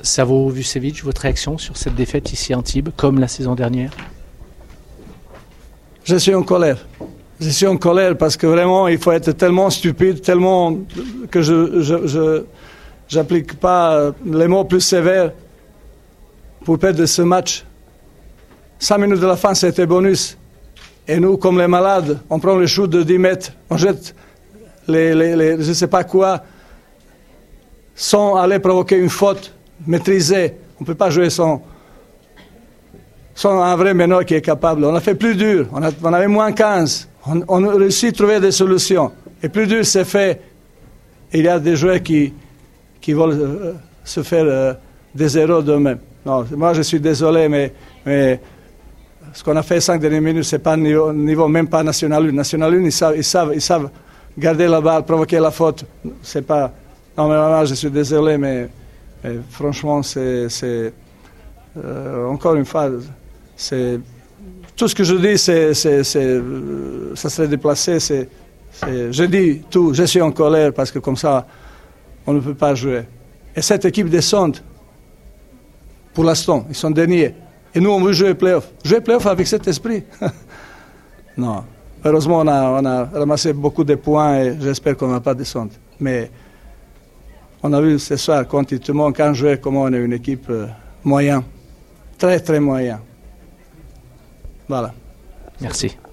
Savo Vucevic, votre réaction sur cette défaite ici à Antibes, comme la saison dernière? Je suis en colère. Je suis en colère parce que vraiment, il faut être tellement stupide, tellement que je n'applique pas les mots plus sévères pour perdre ce match. 5 minutes de la fin, c'était bonus. Et nous, comme les malades, on prend le shoot de 10 mètres, on jette je ne sais pas quoi, sans aller provoquer une faute maîtrisée. On ne peut pas jouer sans un vrai meneur qui est capable. On a fait plus dur, on avait moins 15. On a réussi à trouver des solutions. Et plus dur, c'est fait. Et il y a des joueurs qui veulent se faire des erreurs d'eux-mêmes. Non, moi, je suis désolé, mais ce qu'on a fait 5 dernières minutes, ce n'est pas niveau même pas National 1. National 1, ils savent garder la balle, provoquer la faute. C'est pas... Non, mais moi, je suis désolé, mais franchement, c'est encore une fois, c'est... Tout ce que je dis, ça serait déplacé. Je dis tout, je suis en colère parce que comme ça, on ne peut pas jouer. Et cette équipe descend, pour l'instant, ils sont derniers. Et nous, on veut jouer play-off. Jouer play-off avec cet esprit. Non. Heureusement, on a ramassé beaucoup de points et j'espère qu'on ne va pas descendre. Mais on a vu ce soir, quand il te manque un joueur, comment on est une équipe moyenne. Très, très moyenne. Voilà. Merci.